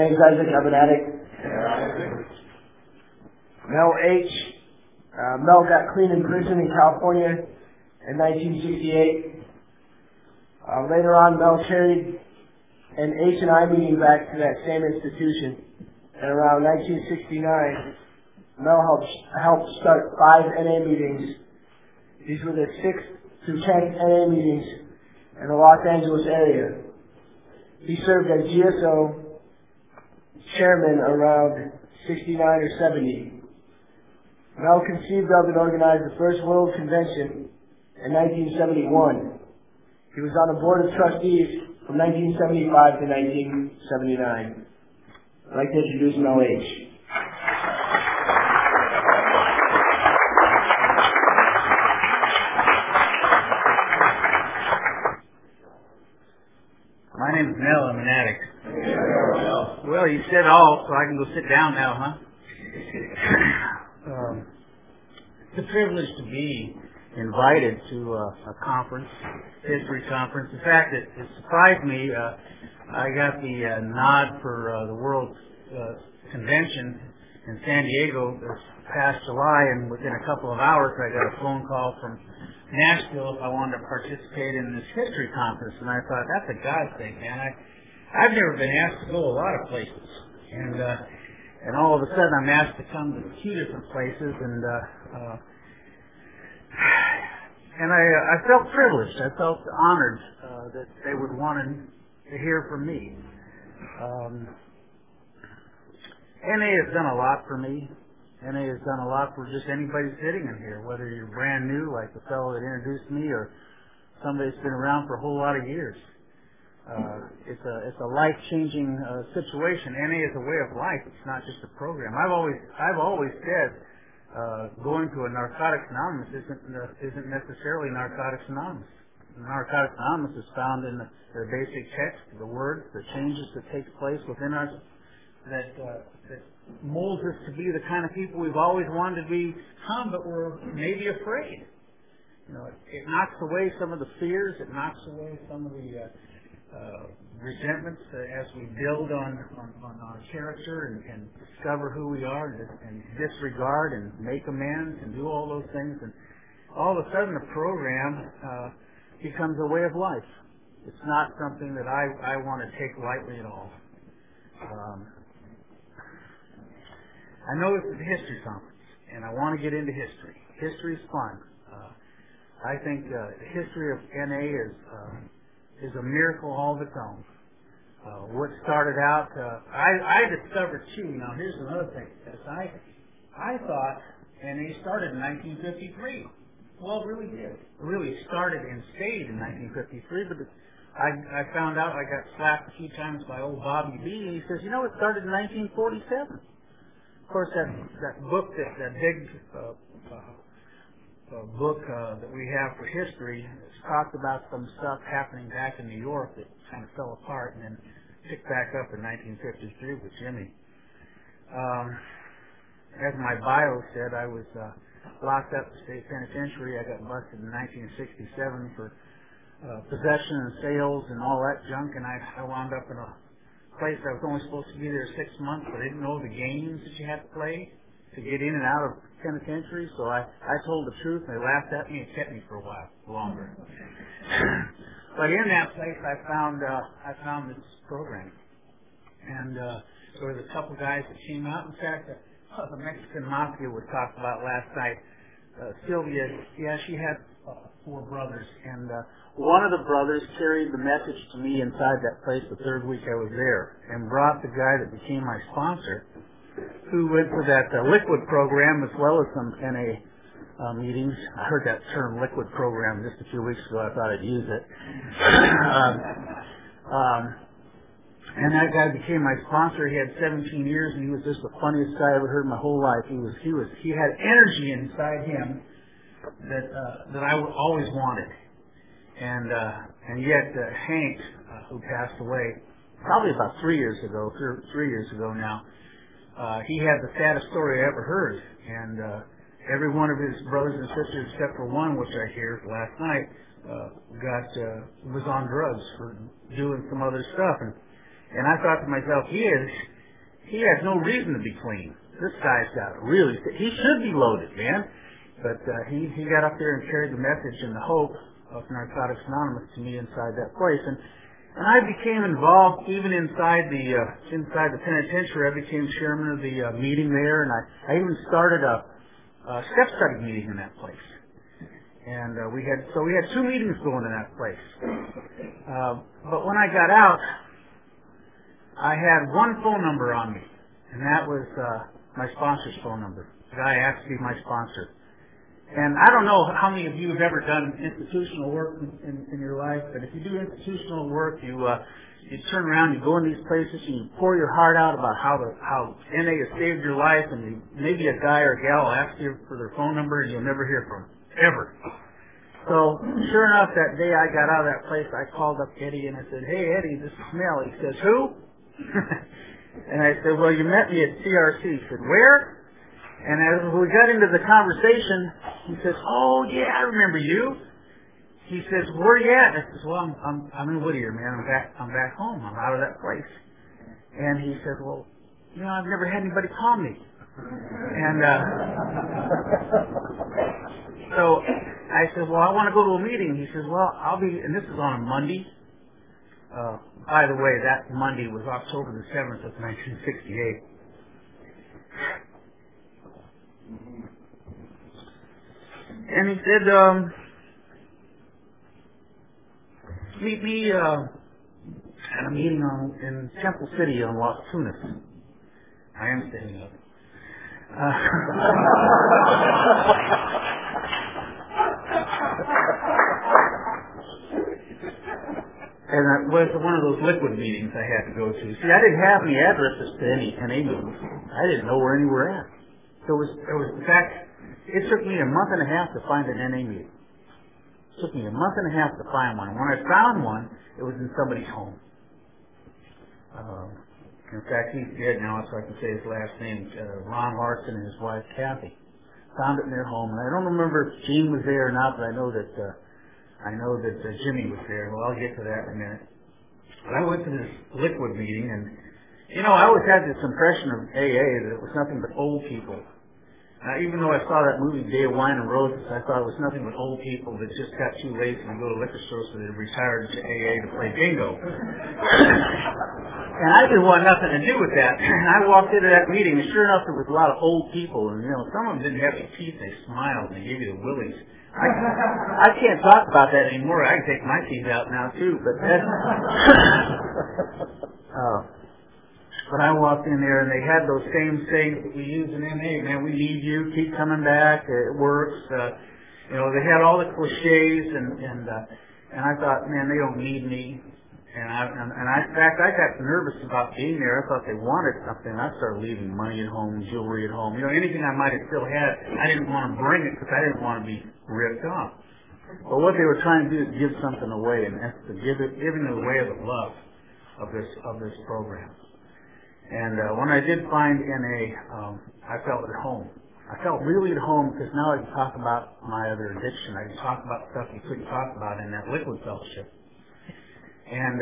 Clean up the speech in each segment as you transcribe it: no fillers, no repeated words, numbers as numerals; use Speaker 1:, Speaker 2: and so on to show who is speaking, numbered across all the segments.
Speaker 1: name's Isaac. I'm an addict. Mel H. Mel got clean in prison in California in 1968. Later on, Mel carried an H&I meeting back to that same institution. And around 1969, Mel helped start 5 NA meetings. These were the 6th through 10th NA meetings in the Los Angeles area. He served as GSO chairman around 69 or 70. Mel conceived of and organized the first World Convention in 1971. He was on the board of trustees from 1975 to 1979. I'd like to introduce Mel H.
Speaker 2: My name is Mel. I'm an addict. Well, you said all, so I can go sit down now, huh? It's a privilege to be invited to a conference, history conference. In fact, it surprised me. I got the nod for the World Convention in San Diego this past July, and within a couple of hours, I got a phone call from Nashville if I wanted to participate in this history conference. And I thought, that's a God thing, man. I've never been asked to go a lot of places, and all of a sudden I'm asked to come to 2 different places, and I felt privileged. I felt honored that they would want to hear from me. NA has done a lot for me. NA has done a lot for just anybody sitting in here, whether you're brand new, like the fellow that introduced me, or somebody that's been around for a whole lot of years. It's a life-changing situation. NA is a way of life. It's not just a program. I've always said going to a Narcotics Anonymous isn't necessarily Narcotics Anonymous. Narcotics Anonymous is found in the basic text, the words, the changes that take place within us that molds us to be the kind of people we've always wanted to become, but we're maybe afraid. You know, it knocks away some of the fears. It knocks away some of the resentments as we build on our character and discover who we are and disregard and make amends and do all those things. And all of a sudden the program becomes a way of life. It's not something that I want to take lightly at all. I know this is a history conference, and I want to get into history. History is fun. I think the history of NA is a miracle all of its own. What started out, I discovered too. Now here's another thing. I thought NA started in 1953. Well, it really did. It really started and stayed in 1953, but I found out I got slapped a few times by old Bobby B. And he says, you know, it started in 1947. Of course, that book, that big book that we have for history, talked about some stuff happening back in New York that kind of fell apart and then picked back up in 1953 with Jimmy. As my bio said, I was locked up in the state penitentiary. I got busted in 1967 for possession and sales and all that junk, and I wound up in a place I was only supposed to be there 6 months, but I didn't know the games that you had to play to get in and out of penitentiary, so I told the truth, and they laughed at me and kept me for a while longer. But in that place, I found this program, and there was a couple guys that came out. In fact, the Mexican Mafia was talked about last night. Sylvia, she had 4 brothers, and one of the brothers carried the message to me inside that place the 3rd week I was there, and brought the guy that became my sponsor, who went to that liquid program as well as some NA meetings. I heard that term, liquid program, just a few weeks ago. I thought I'd use it. And that guy became my sponsor. He had 17 years, and he was just the funniest guy I ever heard in my whole life. He had energy inside him that I always wanted. And yet Hank, who passed away probably about 3 years ago now, he had the saddest story I ever heard. And every one of his brothers and sisters, except for one, which I heard last night, was on drugs for doing some other stuff. And I thought to myself, he he has no reason to be clean. This guy's got he should be loaded, man. But he got up there and carried the message and the hope of Narcotics Anonymous to me inside that place. And I became involved even inside the penitentiary. I became chairman of the meeting there, and I even started a step study meeting in that place. And we had 2 meetings going in that place. But when I got out, I had one phone number on me, and that was my sponsor's phone number. The guy asked to be my sponsor. And I don't know how many of you have ever done institutional work in your life, but if you do institutional work, you turn around, you go in these places, and you pour your heart out about how NA has saved your life, and maybe a guy or a gal will ask you for their phone number, and you'll never hear from them, ever. So, sure enough, that day I got out of that place, I called up Eddie, and I said, "Hey, Eddie, this is Mel." He says, "Who?" And I said, "Well, you met me at CRC." He said, "Where?" And as we got into the conversation, he says, "Oh, yeah, I remember you." He says, "Where you at?" I says, "Well, I'm in Whittier, man. I'm back home. I'm out of that place." And he said, "Well, I've never had anybody call me." And so I said, "Well, I want to go to a meeting." He says, "Well, I'll be," and this is on a Monday. By the way, that Monday was October the 7th of 1968. And he said, "Meet me at a meeting in Temple City on Las Tunas." I am standing up. And it was one of those liquid meetings I had to go to. See, I didn't have any addresses to any NA meetings. I didn't know where any were at. So in fact, it took me a month and a half to find an NA meeting. It took me a month and a half to find one. When I found one, it was in somebody's home. In fact, he's dead now, so I can say his last name, Ron Larson and his wife, Kathy. Found it in their home. And I don't remember if Gene was there or not, but I know that Jimmy was there. Well, I'll get to that in a minute. But I went to this liquid meeting, and, I always had this impression of AA that it was nothing but old people. Even though I saw that movie, Day of Wine and Roses, I thought it was nothing but old people that just got too lazy to go to liquor stores, so they retired to AA to play bingo. And I didn't want nothing to do with that. And I walked into that meeting, and sure enough, there was a lot of old people, and, some of them didn't have any teeth. They smiled, and they gave you the willies. I can't talk about that anymore. I can take my teeth out now, too, but that's... But I walked in there, and they had those same sayings that we use in NA, man, we need you, keep coming back, it works. They had all the cliches, and I thought, man, they don't need me. In fact, I got nervous about being there. I thought they wanted something. I started leaving money at home, jewelry at home. Anything I might have still had, I didn't want to bring it because I didn't want to be ripped off. But what they were trying to do is give something away, and that's giving it away of the love of this program. And when I did find NA, I felt at home. I felt really at home because now I can talk about my other addiction. I can talk about stuff you couldn't talk about in that liquid fellowship. And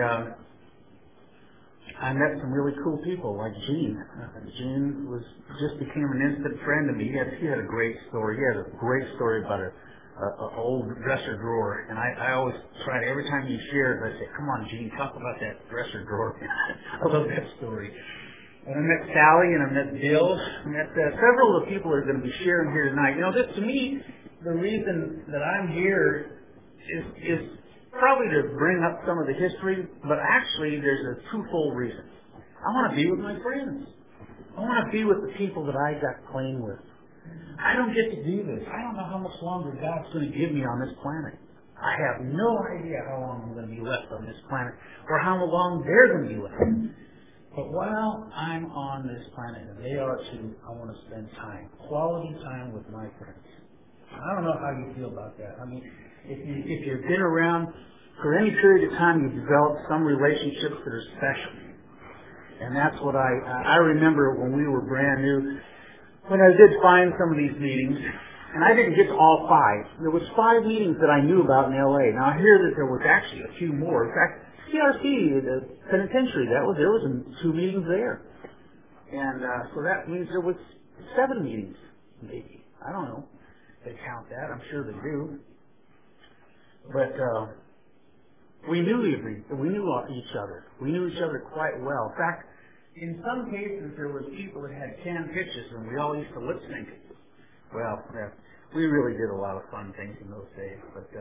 Speaker 2: I met some really cool people like Gene. Gene just became an instant friend to me. He had a great story. He had a great story about an old dresser drawer. And I always try to, every time he shared, I say, "Come on, Gene, talk about that dresser drawer." I love that story. And I met Sally, and I met Bill. I met several of the people that are going to be sharing here tonight. This, to me, the reason that I'm here is probably to bring up some of the history, but actually there's a twofold reason. I want to be with my friends. I want to be with the people that I got clean with. I don't get to do this. I don't know how much longer God's going to give me on this planet. I have no idea how long I'm going to be left on this planet, or how long they're going to be left. But while I'm on this planet, and they are too, I want to spend time, quality time with my friends. I don't know how you feel about that. I mean, if you've been around for any period of time, you've developed some relationships that are special. And that's what I remember when we were brand new, when I did find some of these meetings, and I didn't get to all 5. There was 5 meetings that I knew about in L.A. Now I hear that there was actually a few more. In fact, CRC, the penitentiary, there was 2 meetings there. And so that means there was 7 meetings, maybe. I don't know. They count that. I'm sure they do. But we knew each other. We knew each other quite well. In fact, in some cases, there was people that had 10 pitches, and we all used to lip sync. Well, we really did a lot of fun things in those days.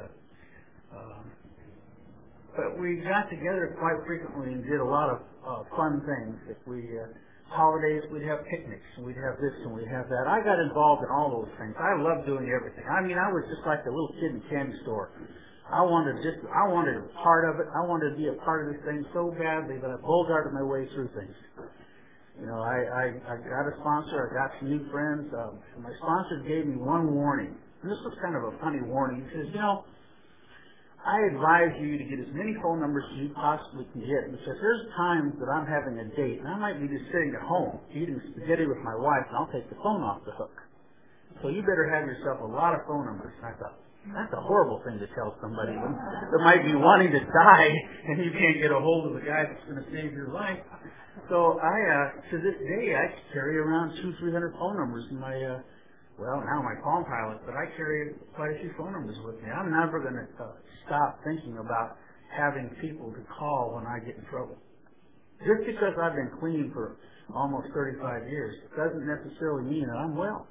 Speaker 2: But we got together quite frequently and did a lot of fun things. If we holidays, we'd have picnics, and we'd have this and we'd have that. I got involved in all those things. I loved doing everything. I mean, I was just like a little kid in a candy store. I wanted a part of it. I wanted to be a part of this thing so badly that I bogarted my way through things. You know, I got a sponsor. I got some new friends. My sponsor gave me one warning. And this was kind of a funny warning. He says, you know, I advise you to get as many phone numbers as you possibly can get, because there's times that I'm having a date, and I might be just sitting at home eating spaghetti with my wife, and I'll take the phone off the hook. So you better have yourself a lot of phone numbers. And I thought, that's a horrible thing to tell somebody that might be wanting to die, and you can't get a hold of the guy that's going to save your life. So to this day, I carry around 200-300 phone numbers in my, now my Palm Pilot, but I carry quite a few phone numbers with me. I'm never going to stop thinking about having people to call when I get in trouble. Just because I've been clean for almost 35 years doesn't necessarily mean that I'm well.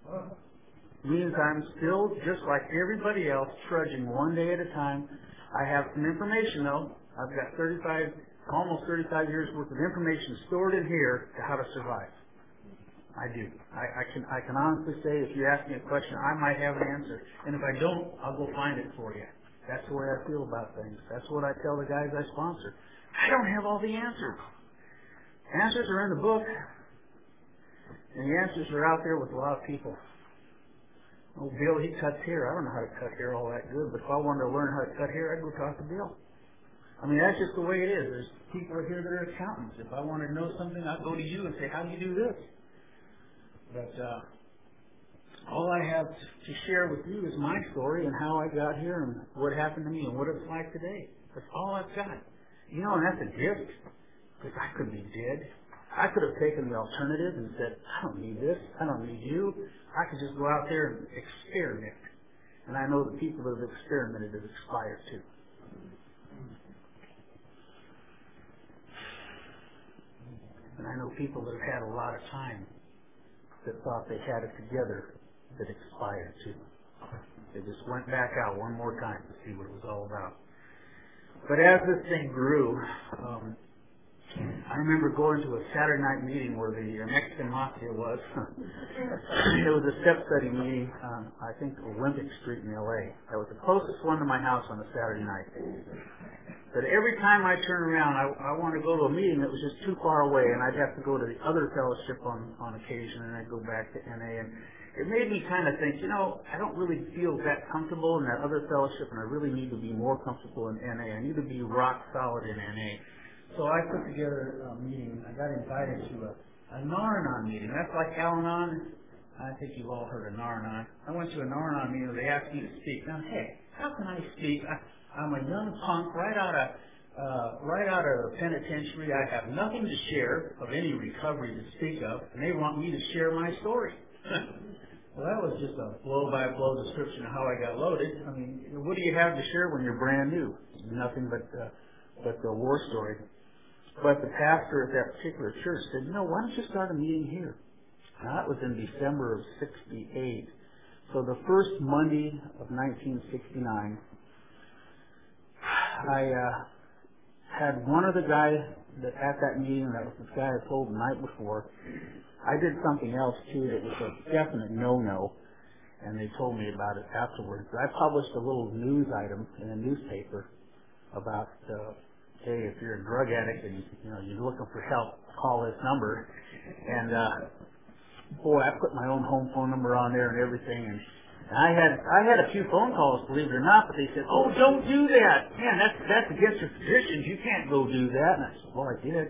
Speaker 2: It means I'm still, just like everybody else, trudging one day at a time. I have some information, though. I've got almost 35 years worth of information stored in here to how to survive. I do. I can honestly say, if you ask me a question, I might have an answer. And if I don't, I'll go find it for you. That's the way I feel about things. That's what I tell the guys I sponsor. I don't have all the answers. Answers are in the book. And the answers are out there with a lot of people. Oh, Bill, he cuts hair. I don't know how to cut hair all that good, but if I wanted to learn how to cut hair, I'd go talk to Bill. I mean, that's just the way it is. There's people here that are accountants. If I wanted to know something, I'd go to you and say, how do you do this? But all I have to share with you is my story and how I got here and what happened to me and what it's like today. That's all I've got. You know, and that's a gift, because I could be dead. I could have taken the alternative and said, I don't need this. I don't need you. I could just go out there and experiment. And I know the people that have experimented have expired too. And I know people that have had a lot of time that thought they had it together that expired too. They just went back out one more time to see what it was all about. But as this thing grew, I remember going to a Saturday night meeting where the Mexican Mafia was. It was a step study meeting on, I think, Olympic Street in L.A. That was the closest one to my house on a Saturday night. But every time I turned around, I wanted to go to a meeting that was just too far away, and I'd have to go to the other fellowship on occasion, and I'd go back to NA. And it made me kind of think, you know, I don't really feel that comfortable in that other fellowship, and I really need to be more comfortable in NA. I need to be rock solid in NA. So I put together a meeting. I got invited to a Nar-Anon meeting. That's like Al-Anon. I think you've all heard of Nar-Anon. I went to a Nar-Anon meeting where they asked me to speak. Now, hey, how can I speak? I'm a young punk right out of the penitentiary. I have nothing to share of any recovery to speak of, and they want me to share my story. Well, that was just a blow-by-blow description of how I got loaded. I mean, what do you have to share when you're brand new? Nothing but the war story. But the pastor at that particular church said, you know, why don't you start a meeting here? Now, that was in December of 68. So the first Monday of 1969, I had one of the guys at that meeting, that was the guy I told the night before. I did something else, too, that was a definite no-no, and they told me about it afterwards. I published a little news item in a newspaper about, hey, if you're a drug addict and you're looking for help, call this number. And boy, I put my own home phone number on there and everything. And I had a few phone calls, believe it or not, but they said, "Oh, don't do that, man. That's against your traditions. You can't go do that." And I said, "Well, I did."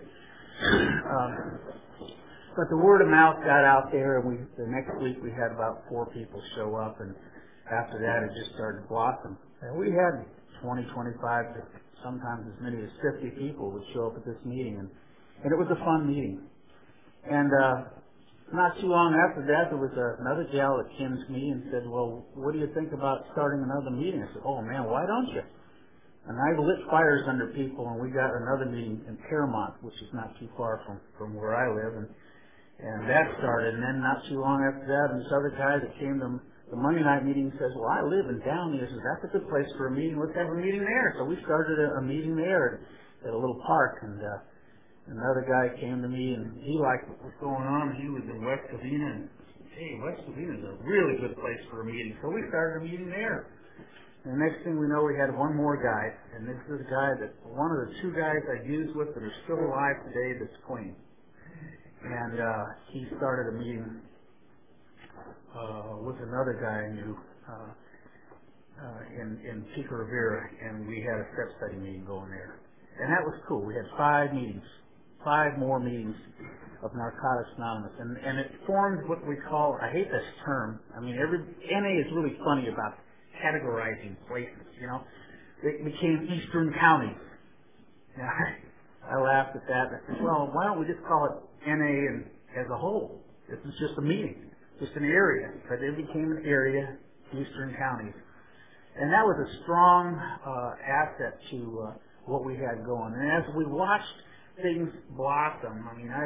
Speaker 2: But the word of mouth got out there, and the next week we had about 4 people show up, and after that it just started to blossom. And we had 20, 25, sometimes as many as 50 people would show up at this meeting, and it was a fun meeting. And not too long after that, there was another gal that came to me and said, well, what do you think about starting another meeting? I said, oh, man, why don't you? And I lit fires under people, and we got another meeting in Paramount, which is not too far from where I live, and that started. And then not too long after that, this other guy that came to the Monday night meeting says, well, I live in Downey. He says, that's a good place for a meeting. Let's have a meeting there. So we started a meeting there at a little park, and another guy came to me, and he liked what was going on. He was in West Covina, and hey, West Covina is a really good place for a meeting. So we started a meeting there. And the next thing we know, we had one more guy, and this is a guy that one of the two guys I used with that are still alive today that's clean. And he started a meeting with another guy I knew in Pico Rivera, and we had a step study meeting going there. And that was cool. We had 5 more meetings of Narcotics Anonymous, and it formed what we call, I hate this term, I mean, NA is really funny about categorizing places, you know. They became Eastern counties. Yeah, I laughed at that. I said, well, why don't we just call it NA as a whole? This is just a meeting, just an area. But it became an area, Eastern counties. And that was a strong asset to what we had going. And as we watched things blossom, I mean,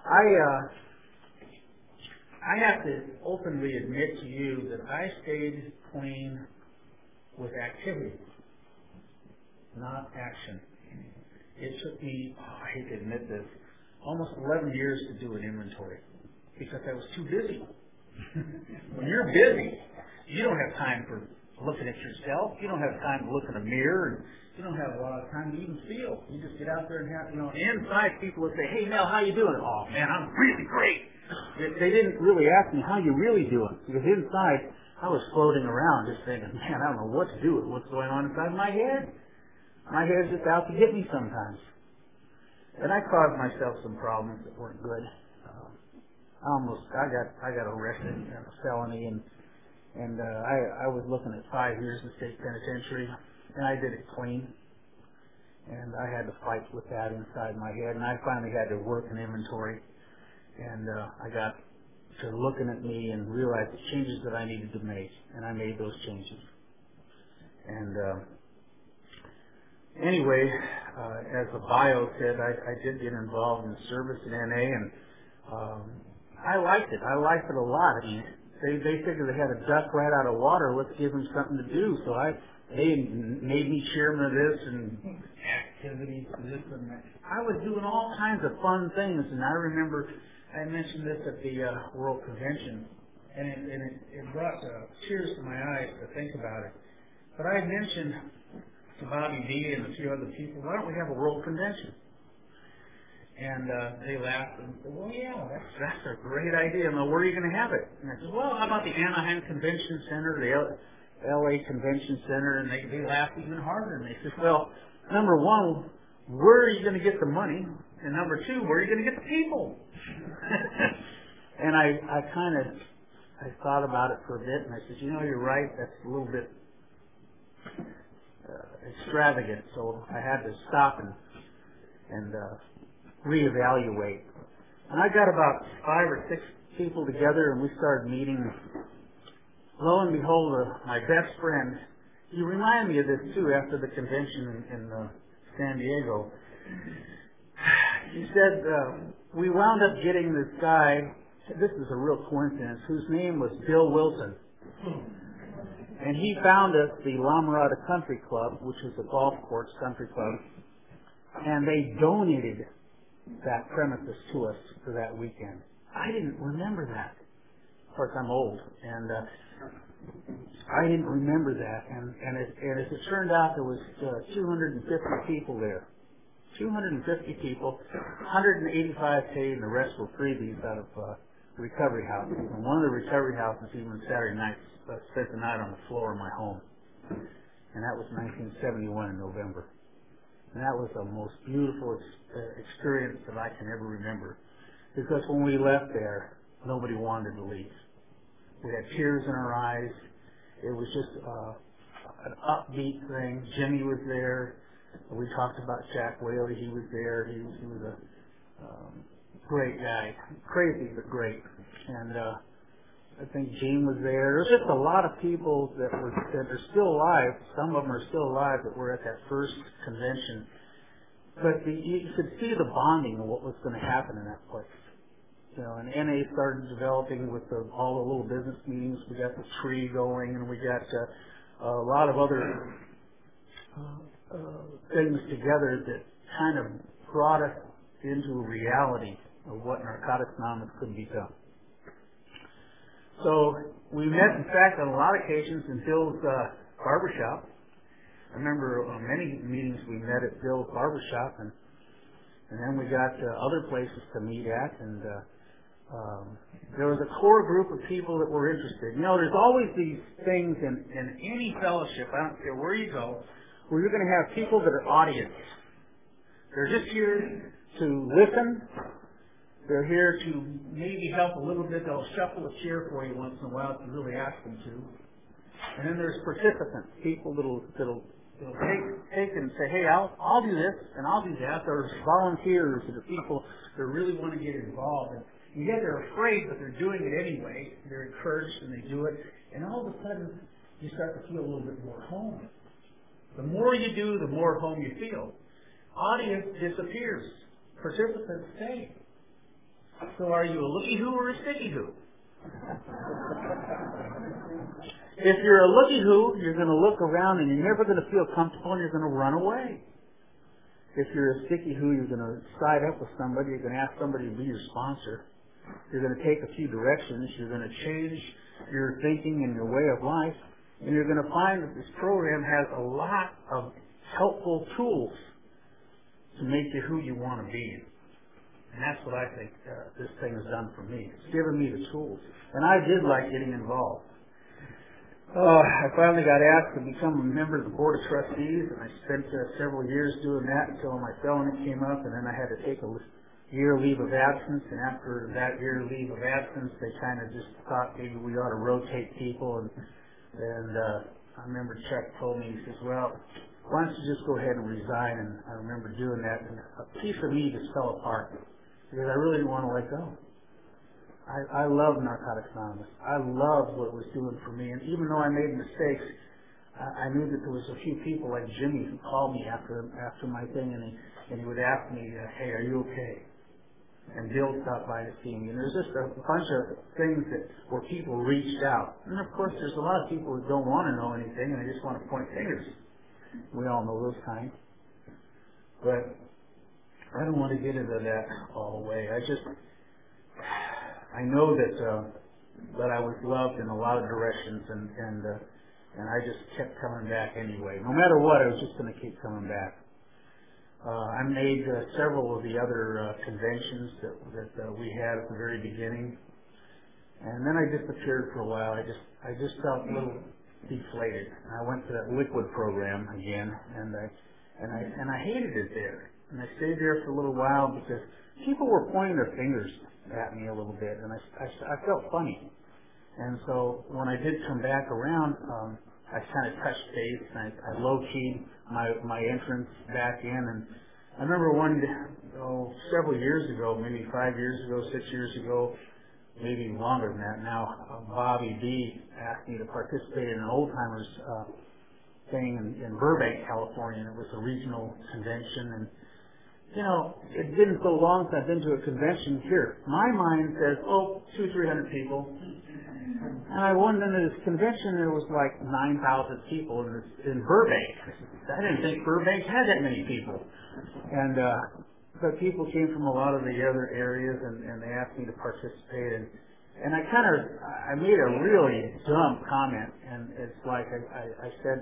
Speaker 2: I have to openly admit to you that I stayed clean with activity, not action. It took me, I hate to admit this, almost 11 years to do an inventory because I was too busy. When you're busy, you don't have time for looking at yourself. You don't have time to look in a mirror. And you don't have a lot of time to even feel. You just get out there and have, you know, inside people would say, hey, Mel, how you doing? Oh, man, I'm really great. They didn't really ask me how you really doing, because inside I was floating around just thinking, man, I don't know what to do with what's going on inside my head. My head's just out to get me sometimes. And I caused myself some problems that weren't good. I got arrested in a felony, and I was looking at 5 years in state penitentiary, and I did it clean. And I had to fight with that inside my head, and I finally had to work an inventory. And I got to looking at me and realized the changes that I needed to make, and I made those changes. And anyway, as the bio said, I did get involved in service in NA, and I liked it. I liked it a lot. I mean, they figured they had a duck right out of water. Let's give them something to do. So they made me chairman of this and activities and this and that. I was doing all kinds of fun things, and I remember I mentioned this at the World Convention, and it brought tears to my eyes to think about it. But I mentioned to Bobby D and a few other people, why don't we have a World Convention? And they laughed and said, well, yeah, that's a great idea. Now, where are you going to have it? And I said, well, how about the Anaheim Convention Center, the LA Convention Center? And they laughed even harder. And they said, well, number one, where are you going to get the money? And number two, where are you going to get the people? And I thought about it for a bit, and I said, you know, you're right. That's a little bit extravagant. So I had to stop and reevaluate. And I got about 5 or 6 people together, and we started meeting. Lo and behold, my best friend, he reminded me of this too after the convention in San Diego. He said, we wound up getting this guy, this is a real coincidence, whose name was Bill Wilson. And he found us the La Mirada Country Club, which was a golf course country club, and they donated that premises to us for that weekend. I didn't remember that. Of course, I'm old, and I didn't remember that. And as it turned out, there was 250 people there. 250 people, 185 paid, and the rest were freebies out of recovery houses. And one of the recovery houses, even Saturday nights, spent the night on the floor of my home. And that was 1971 in November. And that was the most beautiful experience that I can ever remember. Because when we left there, nobody wanted to leave. We had tears in our eyes. It was just an upbeat thing. Jimmy was there. We talked about Jack Whaley. He was there. He was a great guy, crazy but great. And I think Gene was there. There's just a lot of people that are still alive. Some of them are still alive that were at that first convention. But you could see the bonding of what was going to happen in that place. You know, and NA started developing with all the little business meetings. We got the tree going, and we got a lot of other things together that kind of brought us into reality of what Narcotics Anonymous could become. So we met, in fact, on a lot of occasions in Bill's barbershop. I remember many meetings we met at Bill's barbershop, and then we got other places to meet at, and there was a core group of people that were interested. You know, there's always these things in any fellowship, I don't care where you go, where you're going to have people that are audience. They're just here to listen. They're here to maybe help a little bit. They'll shuffle a chair for you once in a while if you really ask them to. And then there's participants, people that'll take and say, hey, I'll do this and I'll do that. There's volunteers that are people that really want to get involved. And yet they're afraid, but they're doing it anyway. They're encouraged and they do it. And all of a sudden, you start to feel a little bit more home. The more you do, the more home you feel. Audience disappears. Participants stay. So are you a looky-hoo or a sticky-hoo? If you're a looky-hoo, you're going to look around and you're never going to feel comfortable and you're going to run away. If you're a sticky-hoo, you're going to side up with somebody. You're going to ask somebody to be your sponsor. You're going to take a few directions. You're going to change your thinking and your way of life. And you're going to find that this program has a lot of helpful tools to make you who you want to be. And that's what I think this thing has done for me. It's given me the tools. And I did like getting involved. I finally got asked to become a member of the Board of Trustees, and I spent several years doing that until my felony came up, and then I had to take a year leave of absence. And after that year leave of absence, they kind of just thought maybe we ought to rotate people. And I remember Chuck told me, he says, well, why don't you just go ahead and resign? And I remember doing that, and a piece of me just fell apart because I really didn't want to let go. I love Narcotics Anonymous. I loved what it was doing for me. And even though I made mistakes, I knew that there was a few people like Jimmy who called me after my thing, and he would ask me, hey, are you okay? And Bill stopped by to see me. And there's just a bunch of things where people reached out. And of course, there's a lot of people who don't want to know anything, and they just want to point fingers. We all know those kinds. But I don't want to get into that all the way. I know that I was loved in a lot of directions, and I just kept coming back anyway. No matter what, I was just going to keep coming back. I made several of the other conventions that we had at the very beginning, and then I disappeared for a while. I just felt a little deflated. I went to that liquid program again, and I hated it there. And I stayed there for a little while because people were pointing their fingers at me a little bit, and I felt funny. And so when I did come back around, I kind of touched base, and I low-keyed my entrance back in. And I remember several years ago, maybe 5 years ago, 6 years ago, maybe longer than that now, Bobby B. asked me to participate in an old-timers thing in Burbank, California, and it was a regional convention. And you know, it's been so long since I've been to a convention here. My mind says, 200-300 people. And I went into this convention, there was like 9,000 people in Burbank. I didn't think Burbank had that many people. And but people came from a lot of the other areas, and they asked me to participate. And I made a really dumb comment, and it's like I said,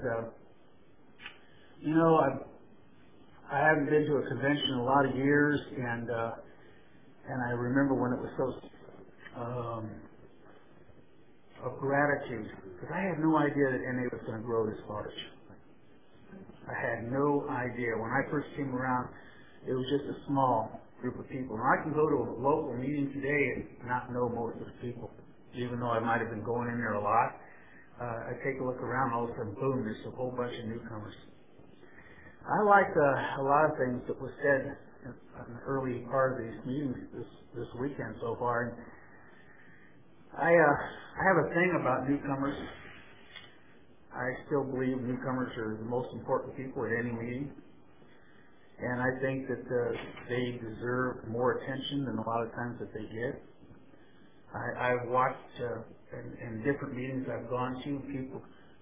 Speaker 2: I haven't been to a convention in a lot of years, and I remember when it was so of gratitude, because I had no idea that NA was going to grow this large. I had no idea. When I first came around, it was just a small group of people. Now, I can go to a local meeting today and not know most of the people, even though I might have been going in there a lot. I take a look around, all of a sudden, boom, there's a whole bunch of newcomers. I liked a lot of things that was said in the early part of these meetings this weekend so far. And I have a thing about newcomers. I still believe newcomers are the most important people at any meeting. And I think that they deserve more attention than a lot of times that they get. I've watched in different meetings I've gone to, people,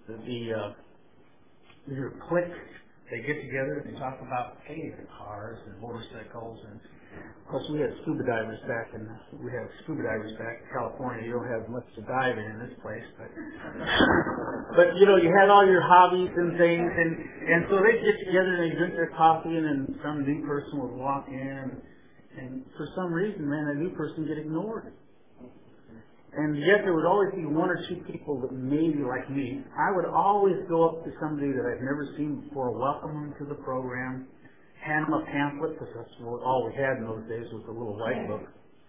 Speaker 2: your cliques, they get together and they talk about, hey, the cars and motorcycles, and of course we have scuba divers back in California. You don't have much to dive in this place, but you know, you had all your hobbies and things, and so they get together and they drink their coffee, and then some new person would walk in, and for some reason, man, that new person get ignored. And yet there would always be one or two people that maybe like me. I would always go up to somebody that I'd never seen before, welcome them to the program, hand them a pamphlet, because that's all we had in those days was a little white book,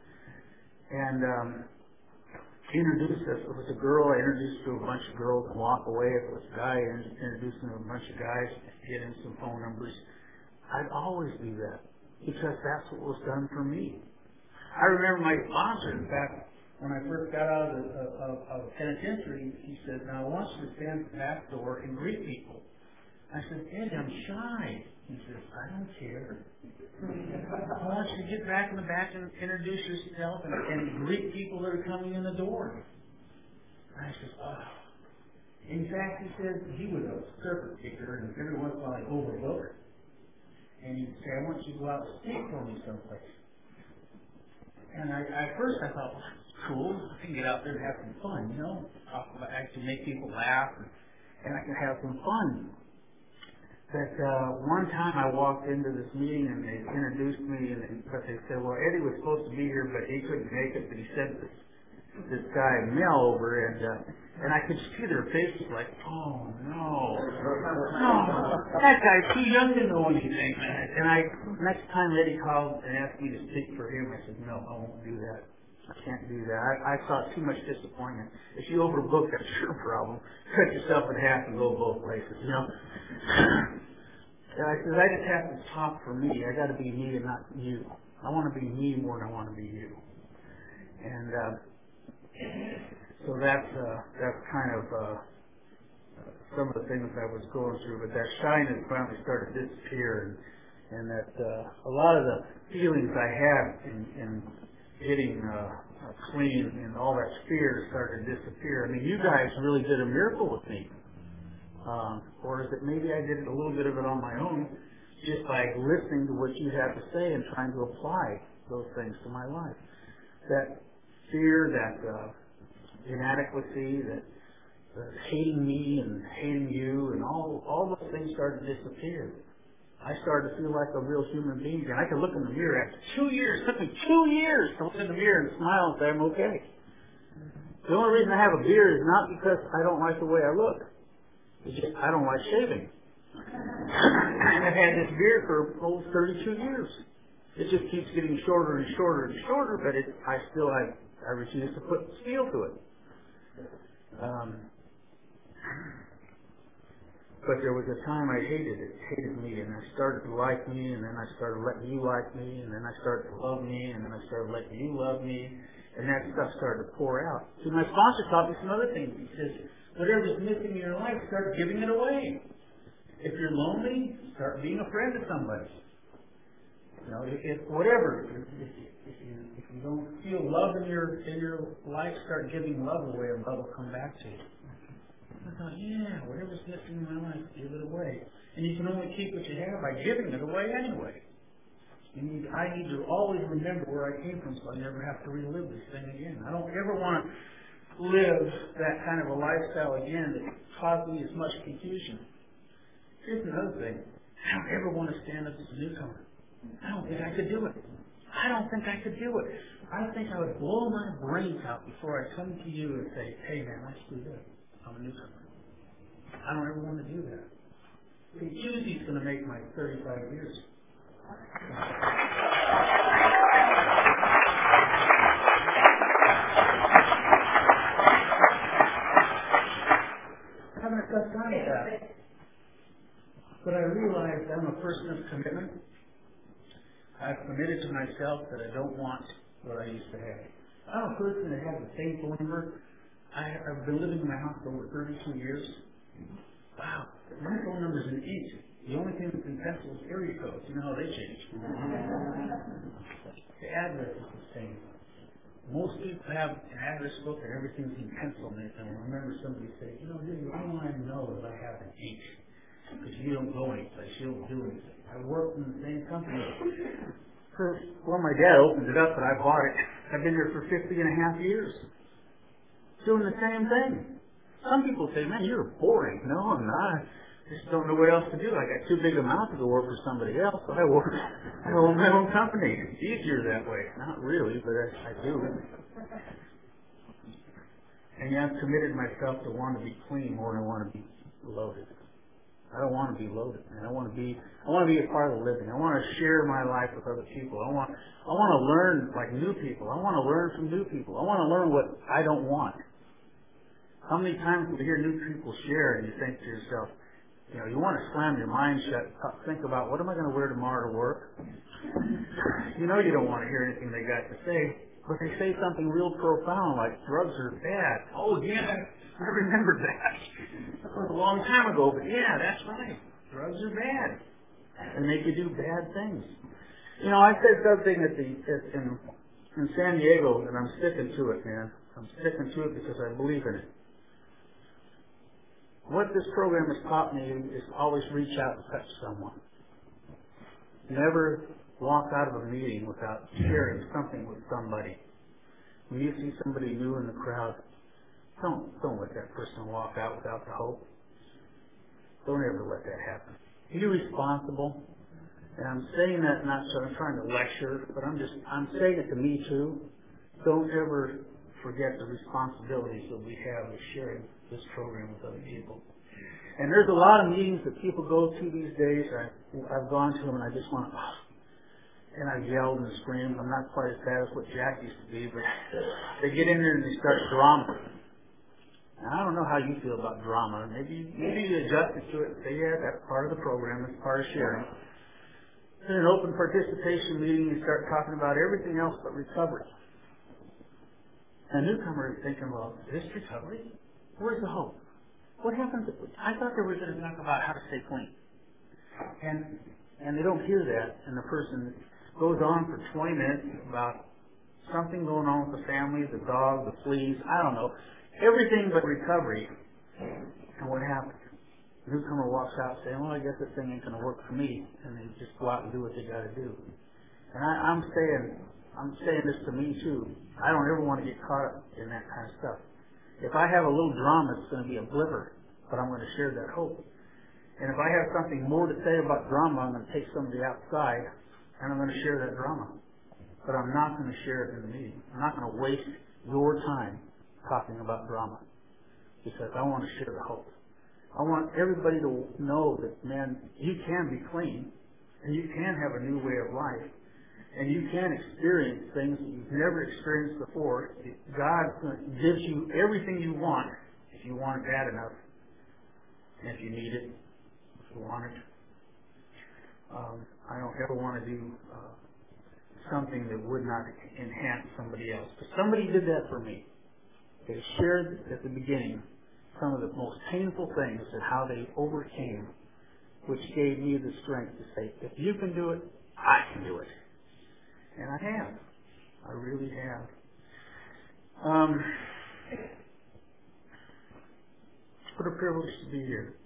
Speaker 2: and introduce us. If it was a girl, I introduced her to a bunch of girls and walk away. If it was a guy, I introduced them to a bunch of guys, get him some phone numbers. I'd always do that because that's what was done for me. I remember my sponsor, in fact, when I first got out of the penitentiary, he said, now I want you to stand at the back door and greet people. I said, Ed, I'm shy. He says, I don't care. I want you to get back in the back and introduce yourself and greet people that are coming in the door. And I said, oh. In fact, he said he was a circuit kicker, and every once in a while I'd overbook. And he'd say, I want you to go out and speak for me someplace. And at first I thought, well, that's cool. I can get out there and have some fun, you know. I can make people laugh, and I can have some fun. But one time I walked into this meeting and they introduced me, but they said, well, Eddie was supposed to be here, but he couldn't make it, but he sent this guy Mel over, and I could see their faces like, oh no, that guy's too young to know anything. And next time Eddie called and asked me to speak for him, I said, no, I won't do that. I can't do that. I saw too much disappointment. If you overbook, that's your problem. Cut yourself in half and go both places, you know. And I said, I just have to talk for me. I got to be me and not you. I want to be me more than I want to be you. And so that's kind of some of the things I was going through. But that shyness finally started to disappear, and that a lot of the feelings I had in getting clean and all that fear started to disappear. I mean, you guys really did a miracle with me. Or is it maybe I did a little bit of it on my own, just by listening to what you have to say and trying to apply those things to my life. That fear, that inadequacy, that hating me and hating you, and all those things started to disappear. I started to feel like a real human being again. I could look in the mirror after 2 years. It took me 2 years to look in the mirror and smile and say I'm okay. The only reason I have a beard is not because I don't like the way I look. It's just I don't like shaving. And I've had this beard for almost 32 years. It just keeps getting shorter and shorter and shorter, but I refuse to put steel to it. But there was a time I hated me, and I started to like me, and then I started letting you like me, and then I started to love me, and then I started letting you love me, and that stuff started to pour out. So my sponsor taught me some other things. He says, whatever's missing in your life, start giving it away. If you're lonely, start being a friend to somebody. You know, if you don't feel love in your life, start giving love away, and love will come back to you. I thought, yeah, whatever's missing in my life, give it away. And you can only keep what you have by giving it away anyway. I need to always remember where I came from so I never have to relive this thing again. I don't ever want to live that kind of a lifestyle again that caused me as much confusion. Here's another thing. I don't ever want to stand up as a newcomer. I don't think I could do it. I don't think I could do it. I think I would blow my brains out before I come to you and say, hey man, let's do this. I'm a newcomer. I don't ever want to do that. See, Tuesday's going to make my 35 years. I'm having a tough time with that. But I realized I'm a person of commitment. I've committed to myself that I don't want what I used to have. I'm a person that has the same phone number. I've been living in my house for over 32 years. Wow, my phone number's in ink. The only thing that's in pencil is area codes. You know how they change. The address is the same. Most people have an address book and everything's in pencil. And I remember somebody saying, you know, I want to know if I have an ink. Because you don't go anyplace. You don't do anything. I work in the same company. Well, my dad opened it up and I bought it. I've been there for 50 and a half years. Doing the same thing. Some people say, man, you're boring. No, I'm not. I just don't know what else to do. I got too big a mouth to go work for somebody else. So I own my own company. It's easier that way. Not really, but I do. And yeah, I've committed myself to want to be clean more than I want to be loaded. I don't want to be loaded, man. I want to be a part of the living. I want to share my life with other people. I want to learn like new people. I want to learn from new people. I want to learn what I don't want. How many times do you hear new people share and you think to yourself, you know, you want to slam your mind shut, think about what am I going to wear tomorrow to work? You know you don't want to hear anything they got to say, but they say something real profound like drugs are bad. Oh yeah, I remember that. That was a long time ago, but yeah, that's right. Drugs are bad. They make you do bad things. You know, I said something in San Diego, and I'm sticking to it, man. I'm sticking to it because I believe in it. What this program has taught me is always reach out and touch someone. Never walk out of a meeting without sharing something with somebody. When you see somebody new in the crowd, don't let that person walk out without the hope. Don't ever let that happen. Be responsible. And I'm saying that not so I'm trying to lecture, but I'm saying it to me too. Don't ever forget the responsibilities that we have of sharing this program with other people. And there's a lot of meetings that people go to these days. I've gone to them and I just want to, and I yelled and screamed. I'm not quite as bad as what Jack used to be, but they get in there and they start drama. Now, I don't know how you feel about drama. Maybe you adjust it to it and say, yeah, that's part of the program. That's part of sharing. In an open participation meeting, you start talking about everything else but recovery. And a newcomer is thinking, well, is this recovery? Where's the hope? What happens? I thought they were going to talk about how to stay clean. And they don't hear that. And the person goes on for 20 minutes about something going on with the family, the dog, the fleas, I don't know. Everything but recovery. And what happens? The newcomer walks out saying, well, I guess this thing ain't going to work for me. And they just go out and do what they got to do. And I'm saying this to me too. I don't ever want to get caught up in that kind of stuff. If I have a little drama, it's going to be a blipper, but I'm going to share that hope. And if I have something more to say about drama, I'm going to take somebody outside and I'm going to share that drama. But I'm not going to share it in the meeting. I'm not going to waste your time talking about drama because I want to share the hope. I want everybody to know that, man, you can be clean and you can have a new way of life. And you can experience things that you've never experienced before. God gives you everything you want if you want it bad enough. And if you need it, if you want it. I don't ever want to do something that would not enhance somebody else. But somebody did that for me. They shared at the beginning some of the most painful things and how they overcame, which gave me the strength to say, if you can do it, I can do it. And I have. I really have. What a privilege to be here.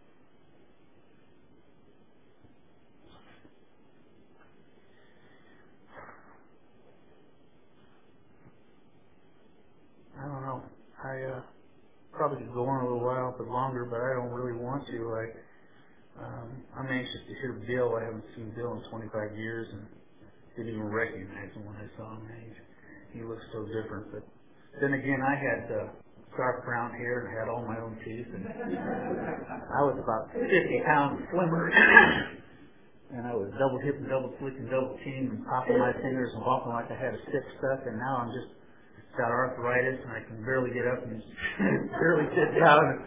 Speaker 2: I don't know. I probably could go on a little while bit longer, but I don't really want to. I'm anxious to hear Bill. I haven't seen Bill in 25 years, and didn't even recognize him when I saw him. He looks so different. But then again, I had dark brown hair and had all my own teeth, and I was about 50 pounds slimmer. And I was double hip and double flick and double team and popping my fingers and walking like I had a stick stuck. And now I'm just got arthritis and I can barely get up and barely sit down.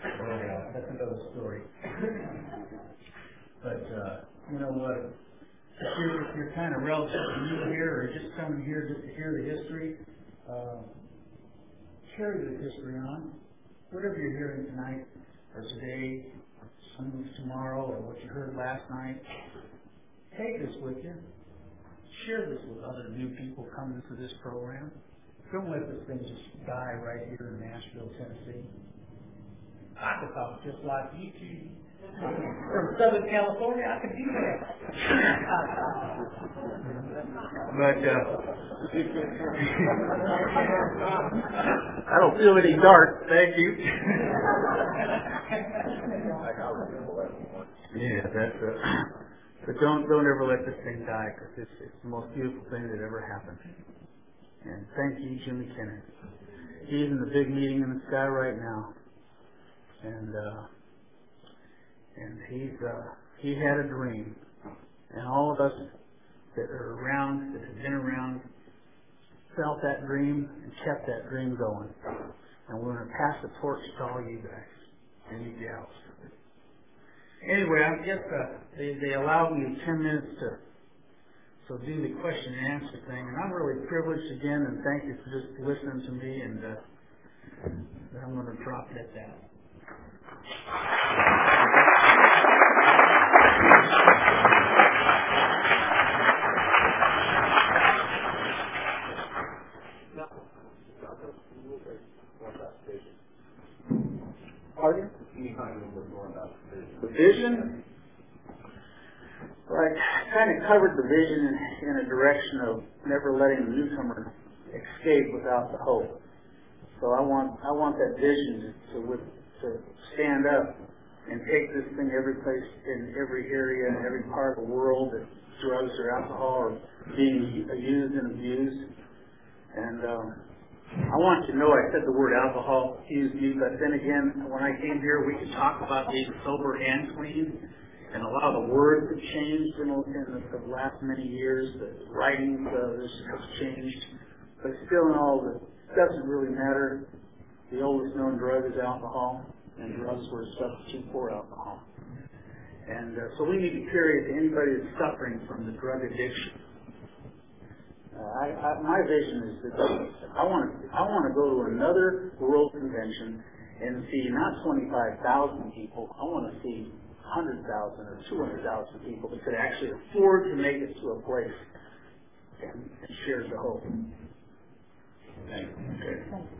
Speaker 2: That's another story. But you know what? if you're kind of relatively new here or just coming here just to hear the history, carry the history on. Whatever you're hearing tonight or today, some of tomorrow, or what you heard last night, take this with you. Share this with other new people coming to this program. Don't let this thing just die right here in Nashville, Tennessee. I could talk just like you two. From Southern California, I could do that. But I don't feel any dark, thank you. Yeah, that's but don't ever let this thing die, because it's the most beautiful thing that ever happened. And thank you, Jimmy Kennett. He's in the big meeting in the sky right now, and he had a dream, and all of us that are around, that have been around, felt that dream and kept that dream going. And we're going to pass the torch to all you guys and you gals. Anyway, I guess they allowed me 10 minutes to do the question and answer thing, and I'm really privileged again, and thank you for just listening to me, and I'm going to drop it at that. Pardon? The vision? Well, I kind of covered the vision in a direction of never letting the newcomer escape without the hope. So I want that vision to stand up and take this thing every place, in every area, in every part of the world that drugs or alcohol are being used and abused. And I want you to know I said the word alcohol used me, but then again, when I came here, we could talk about being sober and clean, and a lot of the words have changed in the last many years. The writings has changed, but still in all, it doesn't really matter. The oldest known drug is alcohol, and drugs were a substitute for alcohol. And so we need to carry it to anybody that's suffering from the drug addiction. My vision is that I want to go to another world convention and see not 25,000 people. I want to see 100,000 or 200,000 people that could actually afford to make it to a place and share the hope. Thank you. Okay.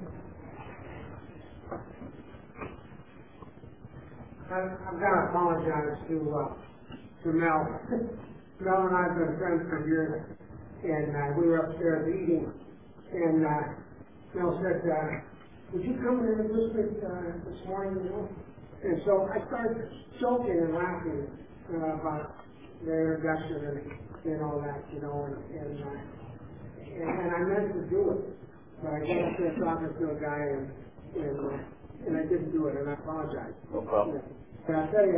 Speaker 3: I've got to apologize to Mel. Mel and I have been friends for years. And we were upstairs eating, and Mel said, would you come to the district this morning, you know? And so I started joking and laughing about the introduction and all that, you know, and I meant to do it. But I got up there talking to a guy, and I didn't do it, and I apologize.
Speaker 2: No problem.
Speaker 3: But I'll tell you,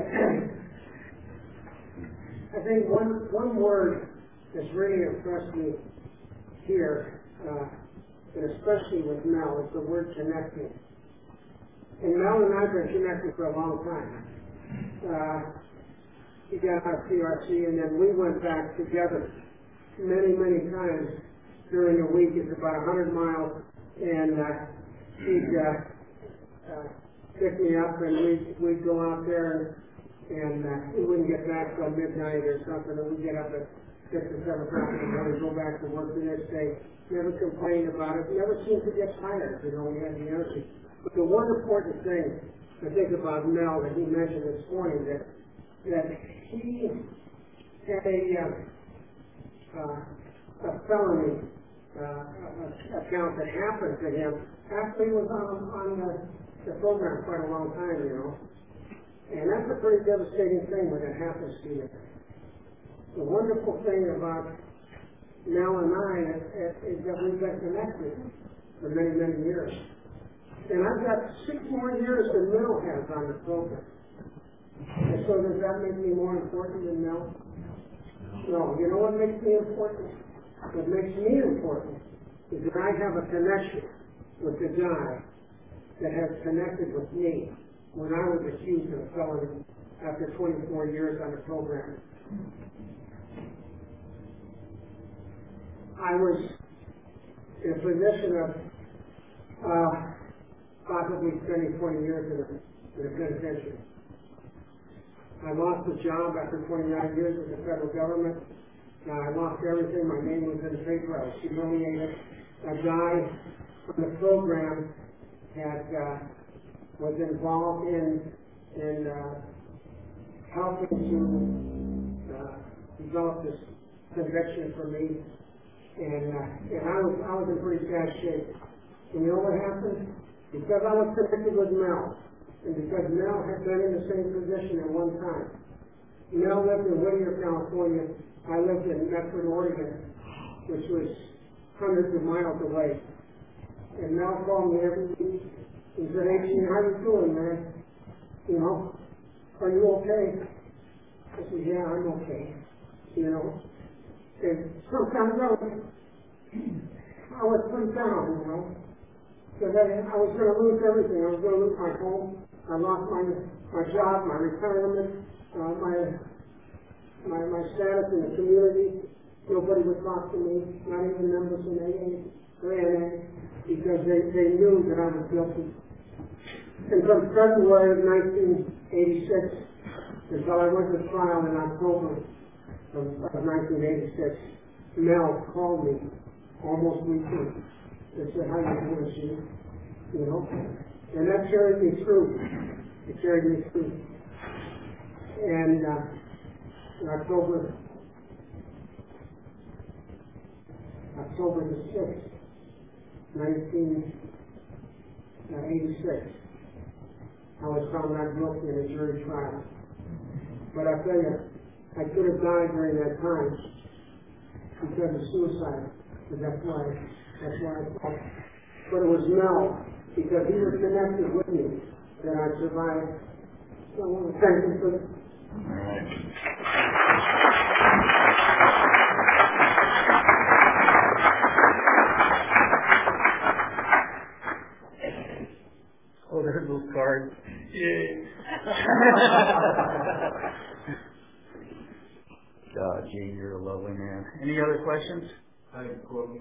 Speaker 3: I think one word that's really impressed me here, and especially with Mel, is the word connecting. And Mel and I have been connected for a long time. He got our CRC, and then we went back together many, many times during the week. It's about 100 miles, and he'd pick me up, and we'd go out there, and we wouldn't get back till midnight or something, and we'd get up at 6 or 7 o'clock in the morning, go back to work the next day, never complain about it, never seemed to get tired, you know, we had the energy. But the one important thing I think about Mel that he mentioned this morning, that he had a felony account that happened to him after he was on the program quite a long time, you know. And that's a pretty devastating thing when it happens to you. The wonderful thing about Mel and I is that we've been connected for many, many years. And I've got 6 more years than Mel has on the program. And so does that make me more important than Mel? No. You know what makes me important? What makes me important is that I have a connection with the guy that has connected with me when I was accused of felony after 24 years on the program. I was in a position of possibly spending 20 years in a penitentiary. I lost the job after 29 years with the federal government. I lost everything. My name was in the paper. I was humiliated. A guy from the program was involved in helping to develop this conviction for me, and I was in pretty bad shape. And you know what happened? Because I was connected with Mel, and because Mel had been in the same position at one time. Mel lived in Whittier, California. I lived in Medford, Oregon, which was hundreds of miles away. And Mel called me every week. He said, "Hey, how you doing, man? You know, are you okay?" I said, "Yeah, I'm okay." You know, and sometimes I was pretty down, you know, because I was going to lose everything. I was going to lose my home. I lost my job, my retirement, my status in the community. Nobody would talk to me, not even members in AA or NA, because they knew that I was guilty. And from February of 1986 until I went to trial in October of 1986, Mel called me almost weekly and said, "How you doing, Chief?" You know? And that carried me through. It carried me through. And in October the 6th, 1986, I was found not guilty in a jury trial. But I tell you, I could have died during that time because of suicide. But that's why I thought. But it was Mel, because he was connected with me, that I survived. So I want to thank him for that.
Speaker 2: All right. Oh, there's those cards. Yay. God, Gene, you're a lovely man. Any other questions?
Speaker 4: Hi, Corky.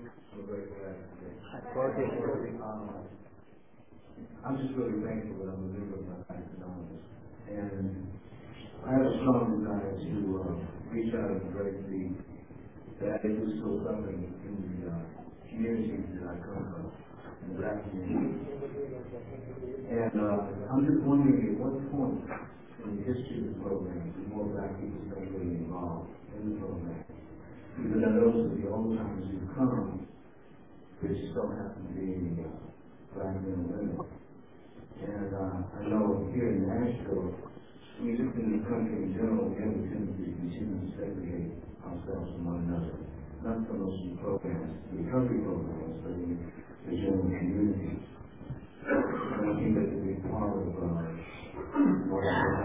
Speaker 4: I'm just really thankful that I'm a member of Narcotics Anonymous. And I have a strong desire to reach out and break that is still something in the communities that I come from, in the black community. And I'm just wondering at what point in the history of the program do more black people start getting involved in the program? Because I know that the old timers who come, they just don't happen to be black men and women. And I know here in Nashville, we just in the country in general, we have a tendency to continue to segregate ourselves from one another. Not so much in programs, the recovery programs, but in the general community. And I think that's a big part of more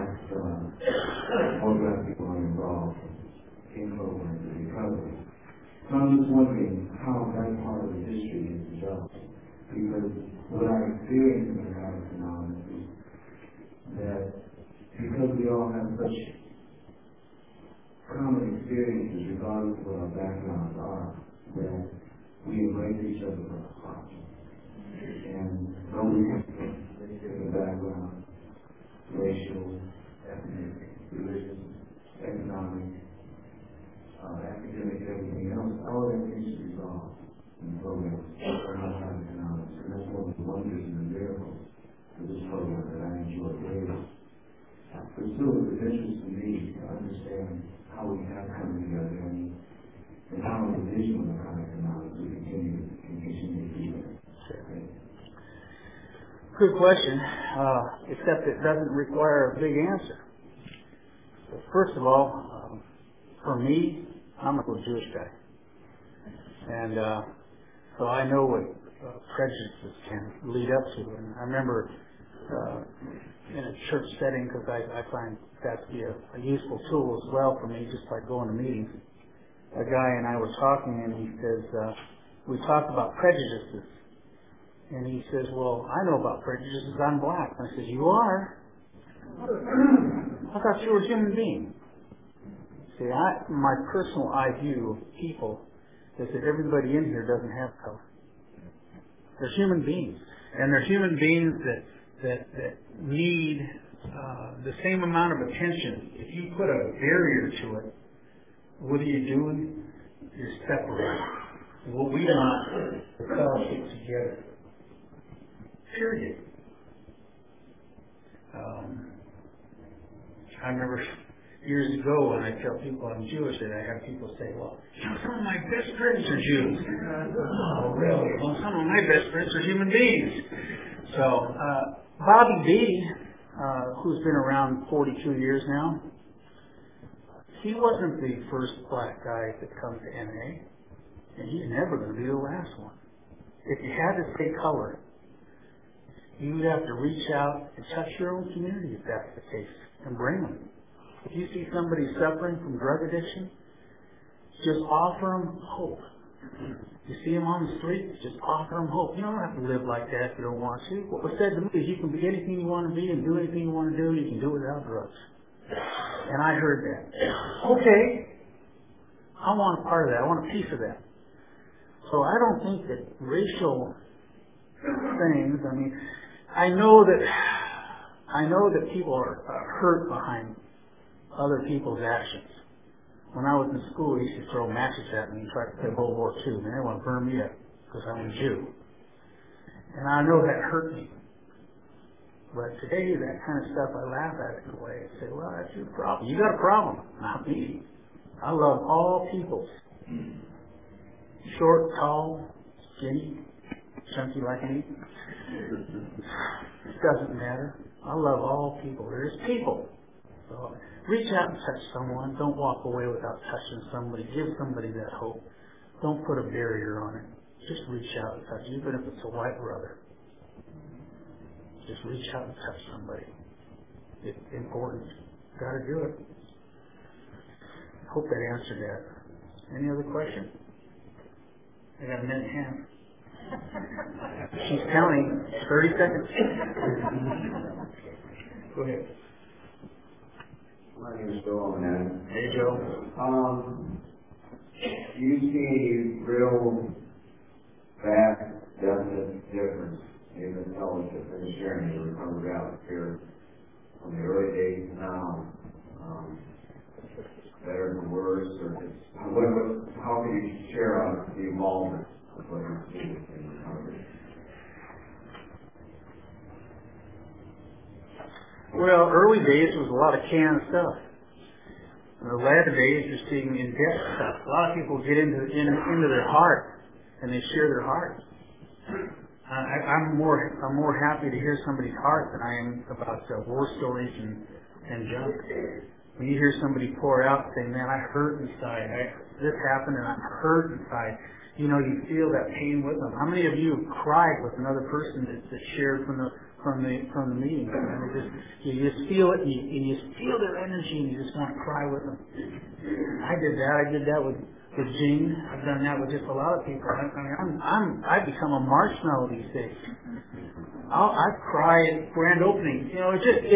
Speaker 4: black people are involved in programs of recovery. So I'm just wondering how that part of the history is developed. Because what I experience in Narcotics Anonymous is that because we all have such common experiences, regardless of what our backgrounds are, that we embrace each other from the heart. And nobody has different background, racial, ethnic, religious, economic, academic, everything else. All that things is resolved in the program for Narcotics Anonymous. And that's one of the wonders and the miracles of this program that I enjoy daily. But still, it's of interest to me to understand how we have come together and how the vision of Narcotics Anonymous will continue to do that.
Speaker 2: Good question, except it doesn't require a big answer. First of all, for me, I'm a Jewish guy. And so I know what prejudices can lead up to. And I remember in a church setting, because I find that to be a useful tool as well for me, just like going to meetings. A guy and I were talking, and he says, we talked about prejudices. And he says, "Well, I know about prejudices. I'm black." And I said, "You are? I thought you were a human being." See, my personal eye view of people is that everybody in here doesn't have color. They're human beings. And they're human beings that need the same amount of attention. If you put a barrier to it, what are you doing? You're separating. What we want is to fellowship together. Period. I remember years ago when I tell people I'm Jewish, that I have people say, well, some of my best friends are Jews. Oh, really? Well, some of my best friends are human beings. So, Bobby Beatty, who's been around 42 years now, he wasn't the first black guy to come to NA, and he's never going to be the last one. If you had to say color, you would have to reach out and touch your own community if that's the case, and bring them. If you see somebody suffering from drug addiction, just offer them hope. You see them on the street, just offer them hope. You don't have to live like that if you don't want to. What was said to me is you can be anything you want to be and do anything you want to do, and you can do it without drugs. And I heard that. Okay, I want a part of that. I want a piece of that. So I don't think that racial things, I mean, I know that people are hurt behind other people's actions. When I was in school, they used to throw matches at me and try to play World War II. Man, they want to burn me up because I'm a Jew. And I know that hurt me. But today, that kind of stuff, I laugh at it in a way and say, well, that's your problem. You got a problem, not me. I love all peoples. Short, tall, skinny, chunky like me. It doesn't matter. I love all people. There's people. So reach out and touch someone. Don't walk away without touching somebody. Give somebody that hope. Don't put a barrier on it. Just reach out and touch, even if it's a white brother. Just reach out and touch somebody. It's important. Got to do it. Hope that answered that. Any other questions? I got a minute and a half. She's counting. 30 seconds. Go ahead.
Speaker 4: My name is Joe.
Speaker 2: Hey, Joe.
Speaker 4: Do you see any real vast, definite difference in the fellowship and the sharing of the recovered valley here from the early days to now? Better or worse, or just how can you share on the involvement of what you're seeing in recovery?
Speaker 2: Well, early days was a lot of canned stuff. In the latter days, you're seeing in-depth stuff. A lot of people get into their heart, and they share their heart. I'm more happy to hear somebody's heart than I am about war stories and junk. When you hear somebody pour out saying, man, I hurt inside. This happened and I'm hurt inside. You know, you feel that pain with them. How many of you have cried with another person that shared from the meeting? And you just feel it, and you feel their energy, and you just want to cry with them. I did that. I did that with Gene. I've done that with just a lot of people. I've become a marshmallow these days. I cry at grand openings. You know,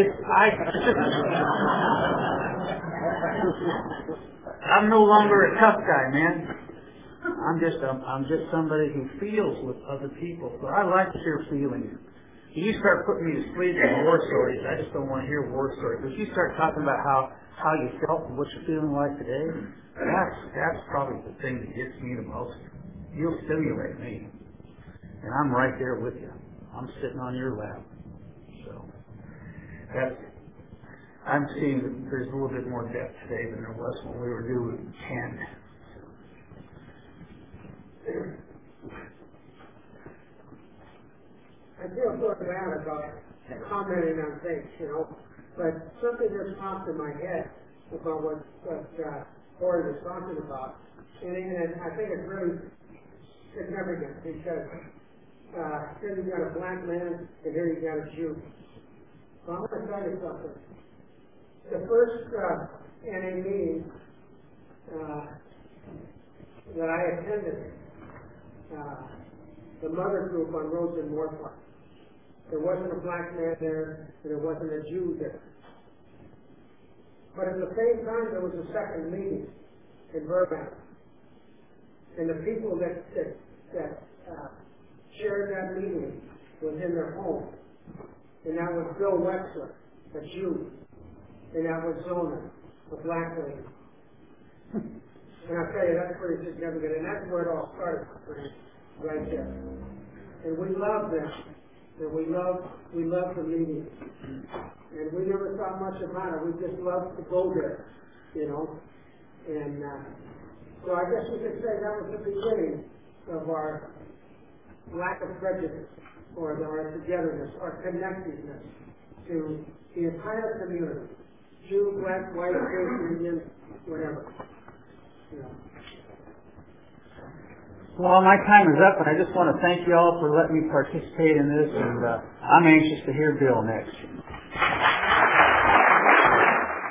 Speaker 2: I'm no longer a tough guy, man. I'm just somebody who feels with other people. So I like to hear feelings. If you start putting me to sleep with war stories, I just don't want to hear war stories. If you start talking about how you felt and what you're feeling like today, that's probably the thing that gets me the most. You'll stimulate me. And I'm right there with you. I'm sitting on your lap. So I'm seeing that there's a little bit more depth today than there was when we were doing 10.
Speaker 3: I feel sort of bad about commenting on things, you know, but something just popped in my head about what Corey was talking about, and I think it's really significant because here you've got a black man and here you've got a Jew. So I'm going to tell you something. The first NA meeting that I attended, the mother group on Rosen Moorpark, there wasn't a black man there, and there wasn't a Jew there. But at the same time, there was a second meeting in Burbank. And the people that shared that meeting was in their home. And that was Bill Wexler, a Jew. And that was Zona, a black lady. And I tell you, that's pretty significant. And that's where it all started, right there. And we love them. And we love the meeting. And we never thought much about it. We just loved to go there, you know. And so I guess we could say that was the beginning of our lack of prejudice, or our togetherness, our connectedness to the entire community. Jew, black, white, Jewish, Indian, whatever. You know.
Speaker 2: Well, my time is up, and I just want to thank you all for letting me participate in this, and I'm anxious to hear Bill next.